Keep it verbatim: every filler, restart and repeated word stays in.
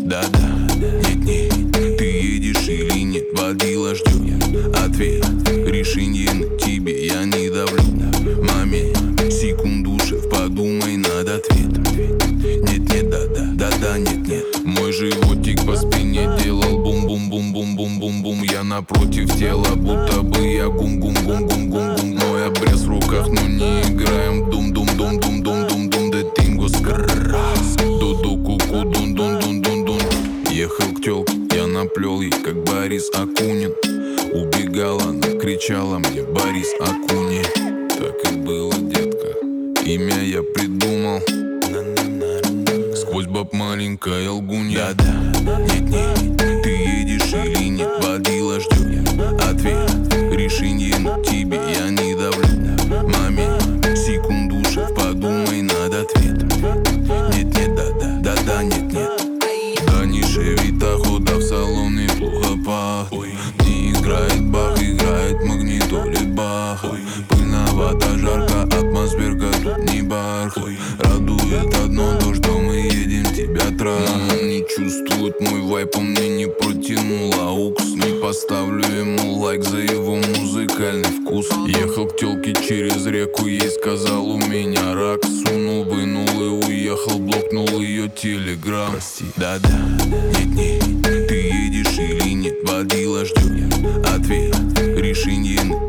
Да-да, нет-нет, ты едешь или нет, водила ждет ответ, решение на тебе, я не давлю. Момент, секунду, шеф, подумай над ответом. Нет-нет, да-да, да-да, нет-нет. Мой животик по спине делал бум-бум-бум-бум-бум-бум-бум. Я напротив тела, будто бы я гум-гум-гум-гум-гум-гум. Мой обрез в руках, но не играем дум-дум-дум-дум-дум-дум-дум. Де тинго скррррас, ду-ду-ку-ку, дун-дун-дун-дун-дун. Ехал к тёлке, я наплел ей, как Борис Акунин. Убегала, она кричала мне: Борис Акунин. Так и было, детка, имя я придумал. Сквозь баб маленькая лгунья. Да-да, нет-нет, ты едешь или нет, водила ждет ответ, решение на тебе, я не давлю. Момент, секунду, шеф, подумай над ответом. Нет-нет, да-да, да-да, нет-нет. Да не шевита, хода в салоне плохо пах. Не играет бах, играет магнитоле бах. Пыльновато, жарко, атмосферка тут не барх. Радует одно то, что мы едем тебя трах. Но он не чувствует мой вайп, он мне не протянул аукс. Не поставлю ему лайк за его музыкальный вкус. Ехал к тёлке через реку, ей сказал: у меня рак. Сунул, вынул и уехал, блокнул ее телеграм. Прости. Да-да, нет-нет, ты едешь или нет, водила ждет ответ, решение на